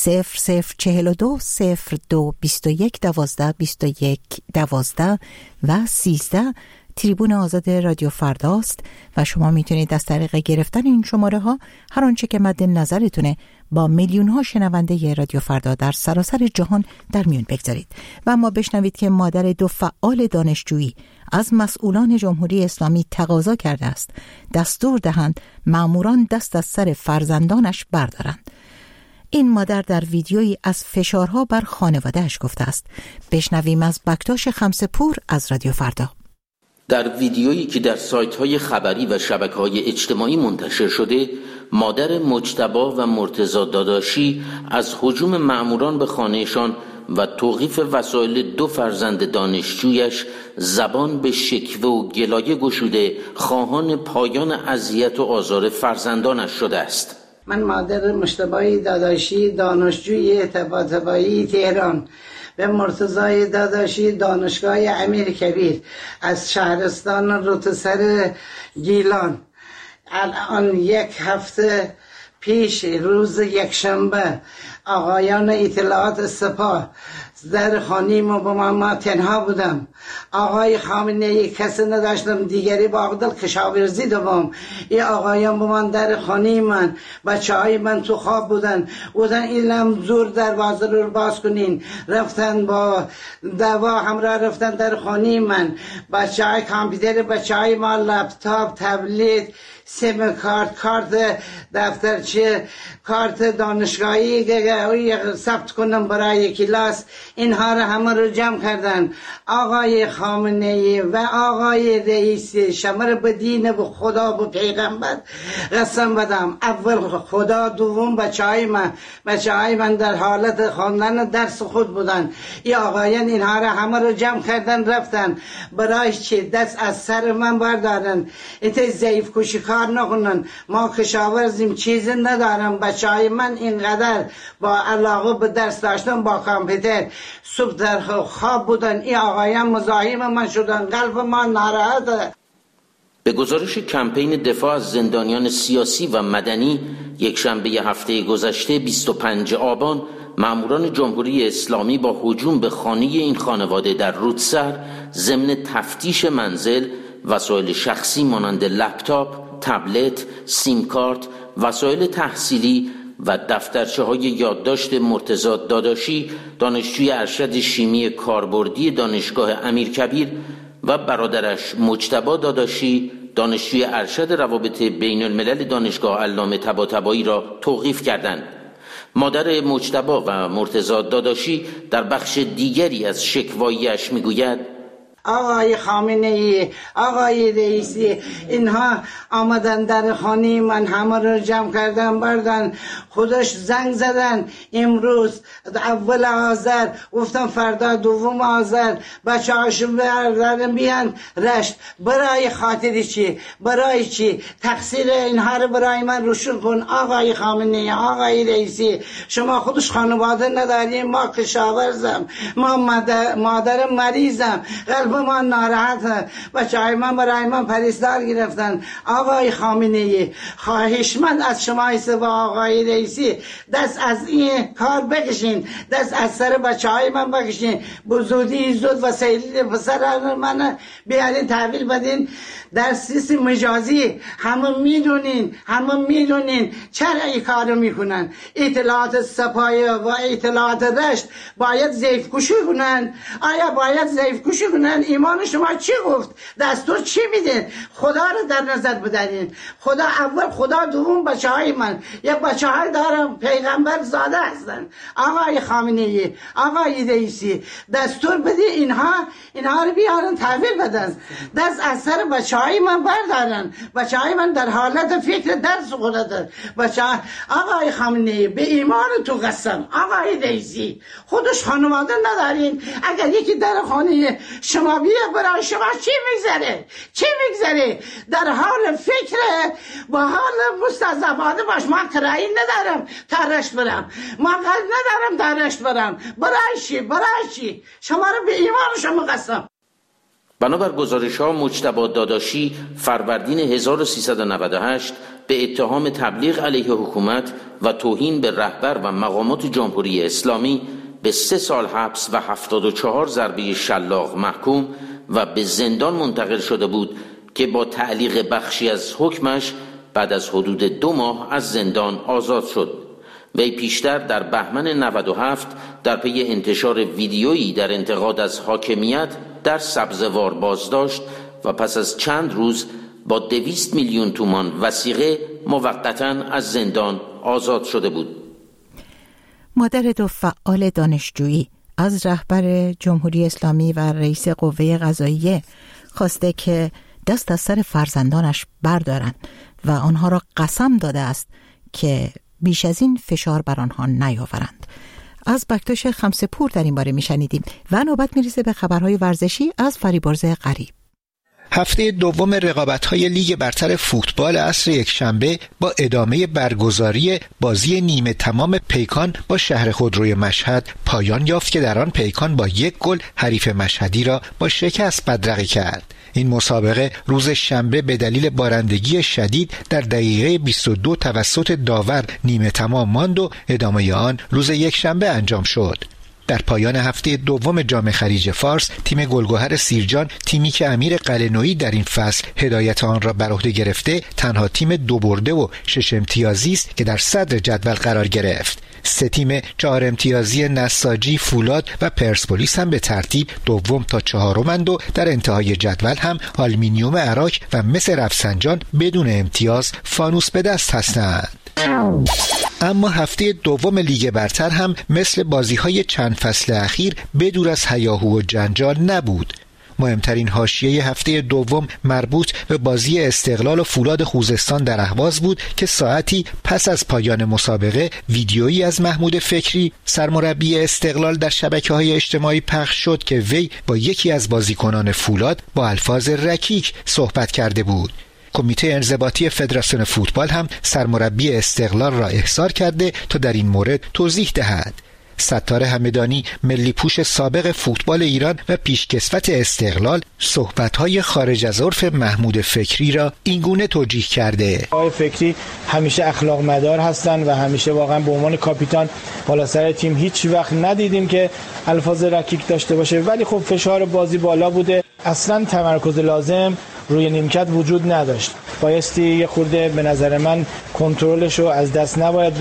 0042 02 21 12 21 12 و 13 تریبون آزاد رادیو فرداست و شما میتونید از طریق گرفتن این شماره ها هر آنچه که مد نظرتونه با میلیون ها شنونده رادیو فردا در سراسر جهان در میون بگذارید. و اما بشنوید که مادر 2 فعال دانشجویی از مسئولان جمهوری اسلامی تقاضا کرده است دستور دهند ماموران دست از سر فرزندانش بردارند. این مادر در ویدیویی از فشارها بر خانواده‌اش گفته است. بشنویم از بکتاش خمسه‌پور از رادیو فردا. در ویدیویی که در سایت‌های خبری و شبکه‌های اجتماعی منتشر شده، مادر مجتبی و مرتضی داداشی از هجوم مأموران به خانه‌شان و توقیف وسایل 2 فرزند دانشجویش زبان به شکوه و گلایه گشوده خواهان پایان اذیت و آزار فرزندانش شده است. من مادر مجتبی داداشی دانشجوی طباطبایی تهران و مرتضی داداشی دانشگاه امیرکبیر از شهرستان روتسر گیلان الان 1 هفته پیش روز یکشنبه آقایان اطلاعات سپاه در خانیم و با ما تنها بودم. آقای خامنه‌ای کسی نداشتم دیگری با عقدل کشاورزی دوم. این آقایان با من در خانیم من بچه های من تو خواب بودن اینم زور دروازه رو باز کنین. رفتن با دوا همراه رفتن در خانیم من. بچه های کامپیوتر بچه های ما لپتاپ تبلت سیم کارت دفترچه کارت دانشگاهی ثبت کنم برای کلاس اینها رو همه رو جمع کردن. آقای خامنه‌ای و آقای رئیس شمر به دین به خدا به پیغمبر قسم بدم اول خدا دوم بچه های من در حالت خواندن درس خود بودن. این آقایان اینها رو همه رو جمع کردن رفتن برای چه دست از سر من بردارن. اینطور ضعیف کشی کار نکنن. ما کشاورزیم چیزی ندارم. بچه های من اینقدر با علاقه به درس داشتن با کامپیوتر صبح در خواب بودن. این آقایان مزاحم من شدن. قلب ما ناراحته. به گزارش کمپین دفاع از زندانیان سیاسی و مدنی یکشنبه هفته گذشته 25 آبان ماموران جمهوری اسلامی با هجوم به خانه این خانواده در رودسر ضمن تفتیش منزل وسایل شخصی مانند لپتاپ، تبلت، سیم کارت، وسایل تحصیلی و دفترچه‌های یادداشت مرتضی داداشی دانشجوی ارشد شیمی کاربردی دانشگاه امیرکبیر و برادرش مجتبی داداشی دانشجوی ارشد روابط بین الملل دانشگاه علامه طباطبایی را توقیف کردند. مادر مجتبی و مرتضی داداشی در بخش دیگری از شکوایی‌اش میگوید: آقای خامنه‌ای، آقای رئیسی، اینها آمدن در خانه من، همه رو جمع کردن بردن، خودش زنگ زدن امروز اول آذر، گفتم فردا دوم آذر بچه هاشون بردن بیان رشت. برای خاطر چی؟ برای چی؟ تقصیر اینها رو برای من روشن کن آقای خامنه‌ای، آقای رئیسی. شما خودش خانواده نداریم، ما کشاورزم، ما مادرم مریضم، قلب ما ناراحت، بچه‌های من برای من پریستار گرفتن. آقای خامنه‌ای، خواهشمند از شما و آقای رئیسی دست از این کار بکشین، دست از سر بچه‌های من بکشین، بزودی زود وسایل پسر من بیارین تحویل بدین در سیستم مجازی. همه میدونین چرا این کارو میکنن. اطلاعات سپاه و اطلاعات رشت باید ضعیف کشی کنن. آیا باید ضعیف کشی کنن؟ ایمان شما چی گفت؟ دستور چی میده؟ خدا رو در نظر بدارین. خدا اول، خدا دوم. بچه‌های من یک بچه‌های دارم پیغمبر زاده هستن. آقای خامنه‌ای، آقای رئیسی، دستور بده اینها رو بیارن تحویل بدن، دست از سر بچه‌های من بردارن. بچه‌های من در حالت فکر درس خوردن. آقای خامنه‌ای، به ایمان تو قسم آقای رئیسی، خودش خانواده ندارین. اگر یکی در خانه شما بیه برای شما چی میگذره؟ در حال فکر با حال مستضعفانه باش. من کرایی ندارم تا رشت برم، من قلب ندارم تا رشت برم. برای چی؟ شما رو به ایمان شما قسم. بنابر گزارش‌ها مجتبی داداشی فروردین 1398 به اتهام تبلیغ علیه حکومت و توهین به رهبر و مقامات جمهوری اسلامی به 3 سال حبس و 74 ضربه شلاق محکوم و به زندان منتقل شده بود که با تعلیق بخشی از حکمش بعد از حدود 2 ماه از زندان آزاد شد. وی پیشتر در بهمن 97 در پی انتشار ویدیویی در انتقاد از حاکمیت در سبزوار بازداشت و پس از چند روز با 200 میلیون تومان وثیقه موقتاً از زندان آزاد شده بود. مادر 2 فعال دانشجویی از رهبر جمهوری اسلامی و رئیس قوه قضاییه خواسته که دست از سر فرزندانش بردارن و آنها را قسم داده است که بیش از این فشار بر آنها نیاورند. از بکتاش خمسه‌پور در این باره میشنیدیم و نوبت میرسه به خبرهای ورزشی از فریبرز غریب. هفته دوم رقابت‌های لیگ برتر فوتبال عصر یکشنبه با ادامه برگزاری بازی نیمه تمام پیکان با شهر خودروی مشهد پایان یافت که در آن پیکان با 1 گل حریف مشهدی را با شکست بدرقه کرد. این مسابقه روز شنبه به دلیل بارندگی شدید در دقیقه 22 توسط داور نیمه تمام ماند و ادامه آن روز یکشنبه انجام شد. در پایان هفته دوم جام خلیج فارس تیم گلگهر سیرجان، تیمی که امیر قلعه‌نویی در این فصل هدایت آن را بر عهده گرفته، تنها تیم 2 برده و 6 امتیازی است که در صدر جدول قرار گرفت. 3 تیم 4 امتیازی نساجی، فولاد و پرسپولیس هم به ترتیب دوم تا 4مند و در انتهای جدول هم آلومینیوم عراق و مس رفسنجان بدون امتیاز فانوس به دست هستند. اما هفته دوم لیگ برتر هم مثل بازی‌های چند فصل اخیر بدور از هیاهو و جنجال نبود. مهمترین حاشیه هفته دوم مربوط به بازی استقلال و فولاد خوزستان در اهواز بود که ساعتی پس از پایان مسابقه ویدیویی از محمود فکری سرمربی استقلال در شبکه‌های اجتماعی پخش شد که وی با یکی از بازیکنان فولاد با الفاظ رکیک صحبت کرده بود. کمیته انضباطی فدراسیون فوتبال هم سرمربی استقلال را احضار کرده تا در این مورد توضیح دهد. ستار همدانی، ملی پوش سابق فوتبال ایران و پیشکسوت استقلال، صحبت‌های خارج از عرف محمود فکری را اینگونه توجیه کرده. آقای فکری همیشه اخلاق مدار هستند و همیشه واقعا به عنوان کاپیتان بالا سر تیم هیچ وقت ندیدیم که الفاظ رکیک داشته باشه، ولی خب فشار بازی بالا بوده، اصلا تمرکز لازم روی نیمکت وجود نداشت. بایستی یه خورده به نظر من کنترلش رو از دست نباید بده.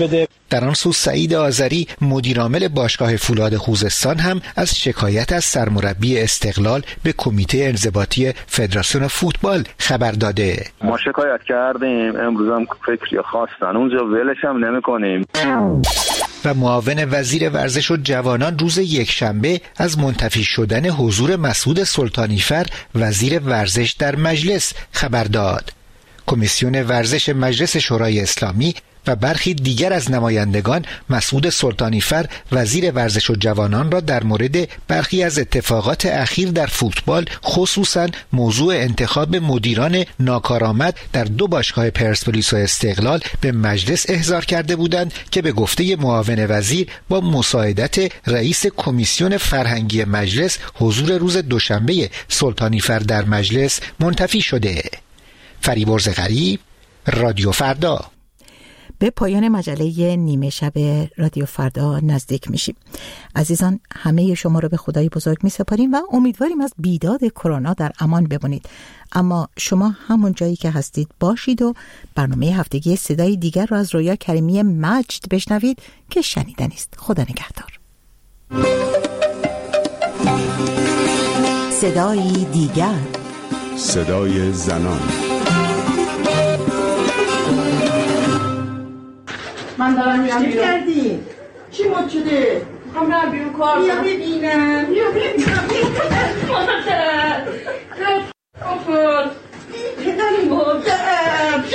در آن سو سعید آذری مدیرعامل باشگاه فولاد خوزستان هم از شکایت از سرمربی استقلال به کمیته انضباطی فدراسیون فوتبال خبر داده. ما شکایت کردیم، امروز هم فکری خواستن اونجا ولش هم نمی‌کنیم. و معاون وزیر ورزش و جوانان روز یکشنبه از منتفی شدن حضور مسعود سلطانیفر وزیر ورزش در مجلس خبر داد. کمیسیون ورزش مجلس شورای اسلامی و برخی دیگر از نمایندگان مسعود سلطانیفر وزیر ورزش و جوانان را در مورد برخی از اتفاقات اخیر در فوتبال خصوصاً موضوع انتخاب مدیران ناکارآمد در 2 باشگاه پرسپولیس و استقلال به مجلس احضار کرده بودند که به گفته معاون وزیر با مساعدت رئیس کمیسیون فرهنگی مجلس حضور روز دوشنبه سلطانیفر در مجلس منتفی شده. فریبرز غریب، رادیو فردا. به پایان مجله نیمه شب رادیو فردا نزدیک میشیم. عزیزان، همه شما رو به خدای بزرگ می سپاریم و امیدواریم از بیداد کرونا در امان بمونید. اما شما همون جایی که هستید باشید و برنامه هفتگی صدای دیگر رو از رویا کریمی مجد بشنوید که شنیدنی است. خدا نگهدار. صدای دیگر، صدای زنان. من دارم میرم بیرون. چی کردی؟ چی مد شده؟ هم رم بیرون کار بیا ببینم. بیا ببینم. مادر افراد پدری مادرم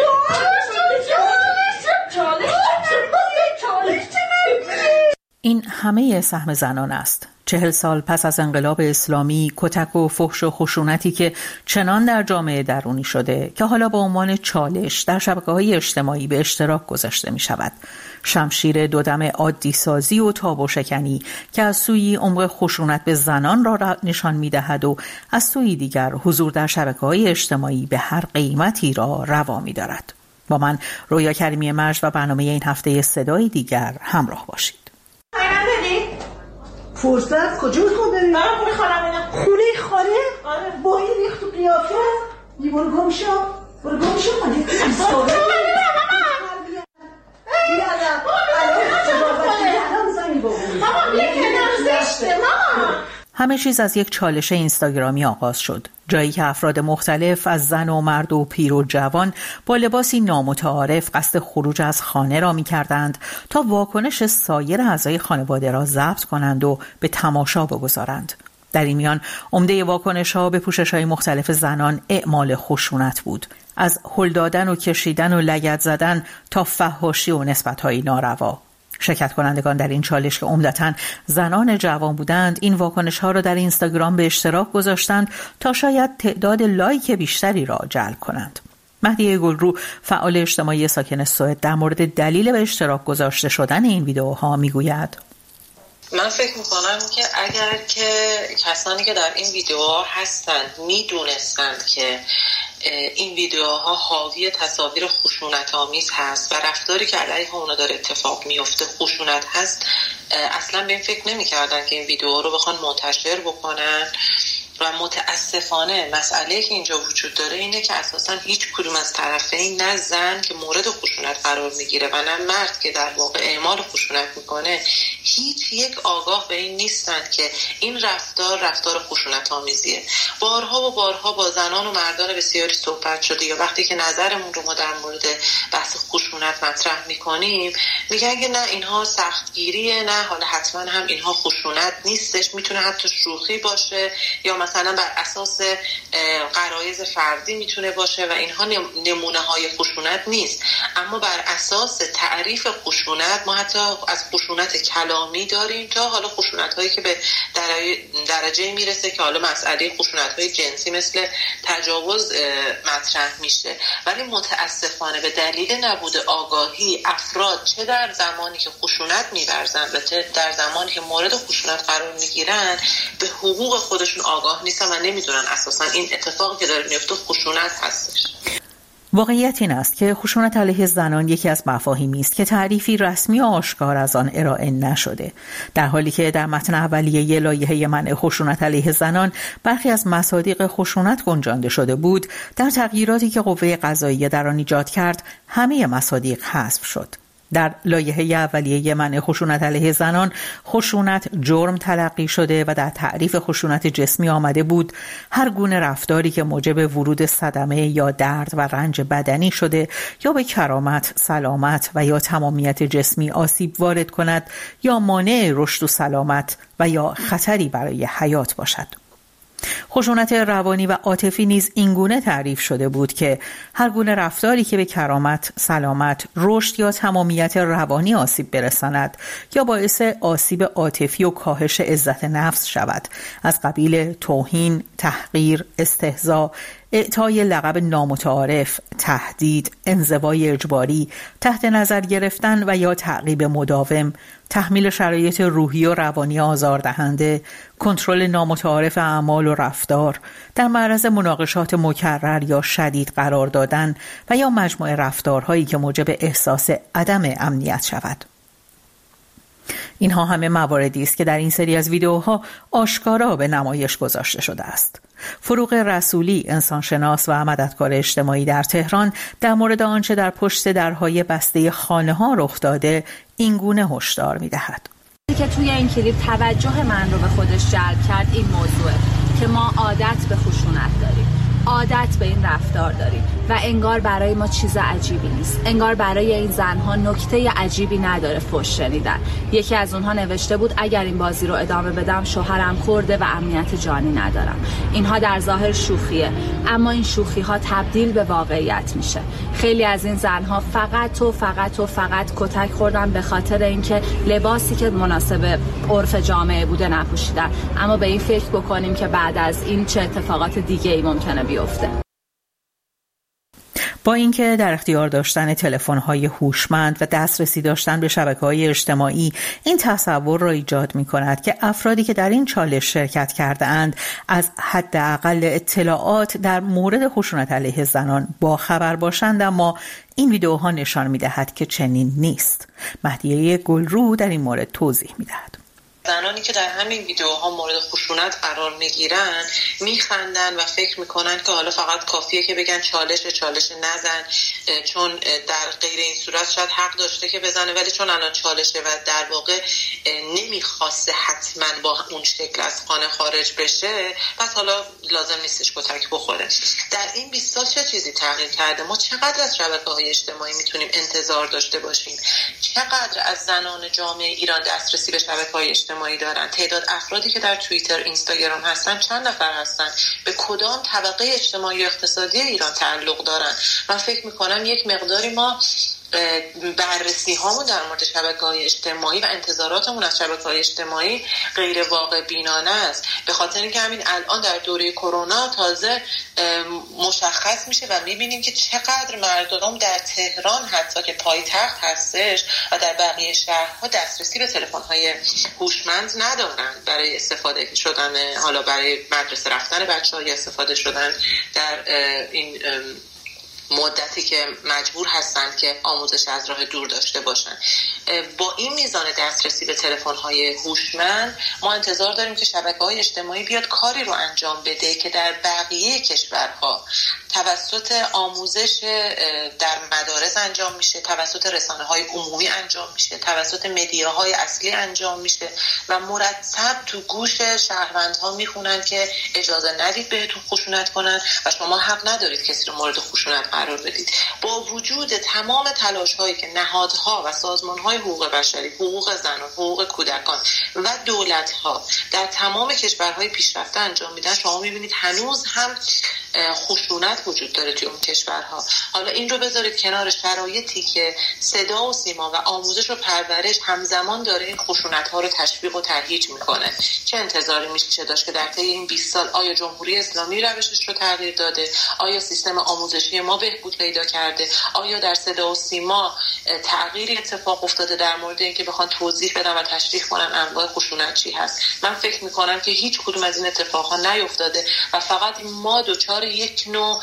چالش این همه سهم زنان است. 40 سال پس از انقلاب اسلامی، کتک و فحش و خشونتی که چنان در جامعه درونی شده که حالا به عنوان چالش در شبکه‌های اجتماعی به اشتراک گذاشته می شود. شمشیر دودم عادی سازی و تابو شکنی که از سوی عمق خشونت به زنان را نشان می دهد و از سوی دیگر حضور در شبکه‌های اجتماعی به هر قیمتی را روا می دارد. با من رویا کریمی مجد و برنامه این هفته صدای دیگر همراه باشید. فرصت کجا میخوام بریم؟ برم خونه خالم اینا. خونه خاله؟ آره. با این ریخت و قیافه؟ یه برو گم شو. برو گم شو. من یک ساله همه چیز از یک چالش اینستاگرامی آغاز شد. جایی که افراد مختلف از زن و مرد و پیر و جوان با لباسی نامتعارف قصد خروج از خانه را می کردند تا واکنش سایر اعضای خانواده را ضبط کنند و به تماشا بگذارند. در این میان عمده واکنش‌ها به پوشش‌های مختلف زنان اعمال خشونت بود. از هل دادن و کشیدن و لگد زدن تا فحاشی و نسبت‌های ناروا. شرکت کنندگان در این چالش که عمدتاً زنان جوان بودند، این واکنش‌ها را در اینستاگرام به اشتراک گذاشتند تا شاید تعداد لایک بیشتری را جلب کنند. مهدیه گلرو، فعال اجتماعی ساکن سوئد، در مورد دلیل به اشتراک گذاشته شدن این ویدیوها میگوید: من فکر میکنم که اگر که کسانی که در این ویدیوها هستند میدونستند که این ویدیوها حاوی تصاویر خشونت آمیز هست و رفتاری که علیه اونا داره اتفاق میفته خشونت هست، اصلا به این فکر نمیکردن که این ویدیوها رو بخوان منتشر بکنن. و متاسفانه مسئله که اینجا وجود داره اینه که اساسا هیچ کدوم از طرفین، نه زن که مورد خشونت قرار میگیره و نه مرد که در واقع اعمال خشونت میکنه، هیچ یک آگاه به این نیستند که این رفتار خشونت آمیزیه. بارها و بارها با زنان و مردان بسیاری صحبت شده یا وقتی که نظرمون رو ما در مورد بحث خشونت مطرح میکنیم میگن که نه اینها سختگیریه، نه حالا حتما هم اینها خشونت نیستش، میتونه حتی شوخی باشه یا مثلا بر اساس غرایز فردی میتونه باشه و اینها نمونه های خشونت نیست. اما بر اساس تعریف خشونت ما حتی از خشونت کلامی داریم تا حالا خشونت هایی که به درجه میرسه که حالا مسئله خشونت های جنسی مثل تجاوز مطرح میشه. ولی متاسفانه به دلیل نبود آگاهی افراد چه در زمانی که خشونت می‌ورزن و چه در زمانی که مورد خشونت قرار میگیرن به حقوق خودشون آگاه نیستن و نمیدونن اساسا این اتفاقی که داره میفته خشونت هستش. واقعیت این است که خشونت علیه زنان یکی از مفاهیمی است که تعریفی رسمی و آشکار از آن ارائه نشده، در حالی که در متن اولیه لایحه منع خشونت علیه زنان برخی از مصادیق خشونت گنجانده شده بود. در تغییراتی که قوه قضاییه در آن ایجاد کرد همه مصادیق حذف شد. در لایحه اولیه منع خشونت علیه زنان خشونت جرم تلقی شده و در تعریف خشونت جسمی آمده بود هر گونه رفتاری که موجب ورود صدمه یا درد و رنج بدنی شده یا به کرامت، سلامت و یا تمامیت جسمی آسیب وارد کند یا مانع رشد و سلامت و یا خطری برای حیات باشد. خشونت روانی و عاطفی نیز اینگونه تعریف شده بود که هر گونه رفتاری که به کرامت، سلامت، رشد یا تمامیت روانی آسیب برساند یا باعث آسیب عاطفی و کاهش عزت نفس شود، از قبیل توهین، تحقیر، استهزاء، اعطای لقب نامتعارف، تهدید، انزوای اجباری، تحت نظر گرفتن و یا تعقیب مداوم، تحمیل شرایط روحی و روانی آزاردهنده، کنترل نامتعارف اعمال و رفتار، در معرض مناقشات مکرر یا شدید قرار دادن و یا مجموعه رفتارهایی که موجب احساس عدم امنیت شود. اینها همه مواردی است که در این سری از ویدیوها آشکارا به نمایش گذاشته شده است. فروغ رسولی، انسانشناس و مددکار اجتماعی در تهران، در مورد آنچه در پشت درهای بسته خانه‌ها رخ داده اینگونه هشدار می‌دهد. که توی این کلیپ توجه من رو به خودش جلب کرد این موضوعه که ما عادت به خشونت داریم، عادت به این رفتار داریم و انگار برای ما چیز عجیبی نیست. انگار برای این زنها نکته عجیبی نداره فحش شنیدن. یکی از اونها نوشته بود اگر این بازی رو ادامه بدم شوهرم خورده و امنیت جانی ندارم. اینها در ظاهر شوخیه، اما این شوخی ها تبدیل به واقعیت میشه. خیلی از این زنها فقط کتک خوردن به خاطر اینکه لباسی که مناسب عرف جامعه بوده نپوشیدن. اما به این فکر بکنیم که بعد از این چه اتفاقات دیگه ای ممکنه بیفته. با اینکه در اختیار داشتن تلفن‌های هوشمند و دسترسی داشتن به شبکه‌های اجتماعی این تصور را ایجاد می‌کند که افرادی که در این چالش شرکت کرده‌اند از حداقل اطلاعات در مورد خشونت علیه زنان باخبر باشند، اما این ویدیوها نشان می‌دهد که چنین نیست. مهدیه گلرو در این مورد توضیح می‌دهد. زنانی که در همین ویدیوها مورد خشونت قرار میگیرن میخندن و فکر میکنن که حالا فقط کافیه که بگن چالش نزن، چون در غیر این صورت شاید حق داشته که بزنه، ولی چون الان چالشه و در واقع نمیخواسته حتما با اون شکل از خانه خارج بشه، پس حالا لازم نیستش کتک بخوره. در این 20 سال چه چیزی تغییر کرده؟ ما چقدر از شبکه‌های اجتماعی میتونیم انتظار داشته باشیم؟ چقدر از زنان جامعه ایران دسترسی به شبکه‌های اجتماعی دارن؟ تعداد افرادی که در توییتر، اینستاگرام هستن چند نفر هستن؟ به کدام طبقه اجتماعی و اقتصادی ایران تعلق دارن؟ من فکر میکنم یک مقداری ما بررسی هامون در مورد شبکه‌های اجتماعی و انتظاراتمون از شبکه‌های اجتماعی غیر واقع بینانه است، به خاطر اینکه همین الان در دوره کرونا تازه مشخص میشه و میبینیم که چقدر مردم در تهران حتی که پایتخت هستش و در بقیه شهرها دسترسی به تلفن‌های هوشمند ندارن برای استفاده شدن، حالا برای مدرسه رفتن بچه‌ها یا استفاده شدن در این مدتی که مجبور هستند که آموزش از راه دور داشته باشن. با این میزان دسترسی به تلفن‌های هوشمند ما انتظار داریم که شبکه‌های اجتماعی بیاد کاری رو انجام بده که در بقیه کشورها توسط آموزش در مدارس انجام میشه، توسط رسانه‌های عمومی انجام میشه، توسط مدیاهای اصلی انجام میشه و مرتب تو گوش شهروندها میخونن که اجازه ندید بهتون خشونت کنن و شما حق ندارید کسی رو مورد خشونت قرار بدید. با وجود تمام تلاش‌هایی که نهادها و سازمان‌های حقوق بشری، حقوق زنان، حقوق کودکان و دولت‌ها در تمام کشورهای پیشرفته انجام میدن، شما می‌بینید هنوز هم خشونت وجود داره توی اون کشورها. حالا این رو بذارید کنار شرایطی که صدا و سیما و آموزش و پرورش همزمان داره این خشونت‌ها رو تشویق و ترویج میکنه. چه انتظاری میشه داشت که در طی این 20 سال آیا جمهوری اسلامی روشش رو تغییر داده؟ آیا سیستم آموزشی ما بهبود پیدا کرده؟ آیا در صدا و سیما تغییری اتفاق افتاده در مورد اینکه بخوان توضیح بدن و تشریح کنن انواع خشونت چی هست؟ من فکر میکنم که هیچ کدوم از این اتفاقها نیفتاده و فقط ما دوچار یک نوع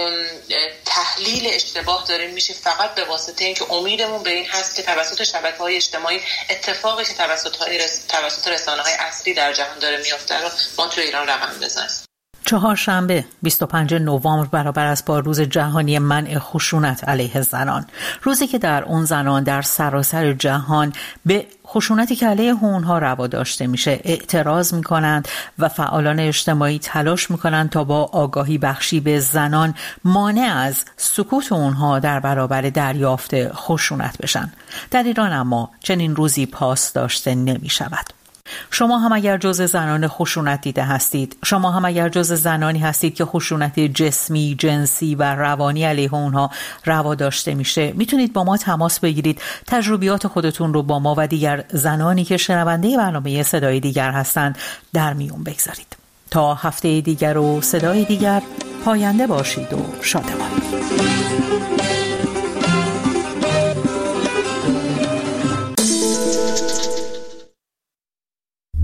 تحلیل اشتباه داریم میشه، فقط به واسطه اینکه امیدمون به این هست که توسط شبکه‌های اجتماعی اتفاقی که توسط رسانه‌های اصلی در جهان داره میفته رو ما تو ایران رقم بزنیم. چهارشنبه 25 نوامبر برابر است با روز جهانی منع خشونت علیه زنان، روزی که در اون زنان در سراسر جهان به خشونتی که علیه اونها روا داشته میشه اعتراض میکنند و فعالان اجتماعی تلاش میکنند تا با آگاهی بخشی به زنان مانع از سکوت اونها در برابر دریافت خشونت بشن. در ایران اما چنین روزی پاس داشته نمیشود. شما هم اگر جز زنان خشونت دیده هستید، شما هم اگر جز زنانی هستید که خشونت جسمی، جنسی و روانی علیه اونها روا داشته میشه، میتونید با ما تماس بگیرید، تجربیات خودتون رو با ما و دیگر زنانی که شنونده برنامه صدای دیگر هستند در میون بگذارید. تا هفته دیگر و صدای دیگر، پاینده باشید و شادمان.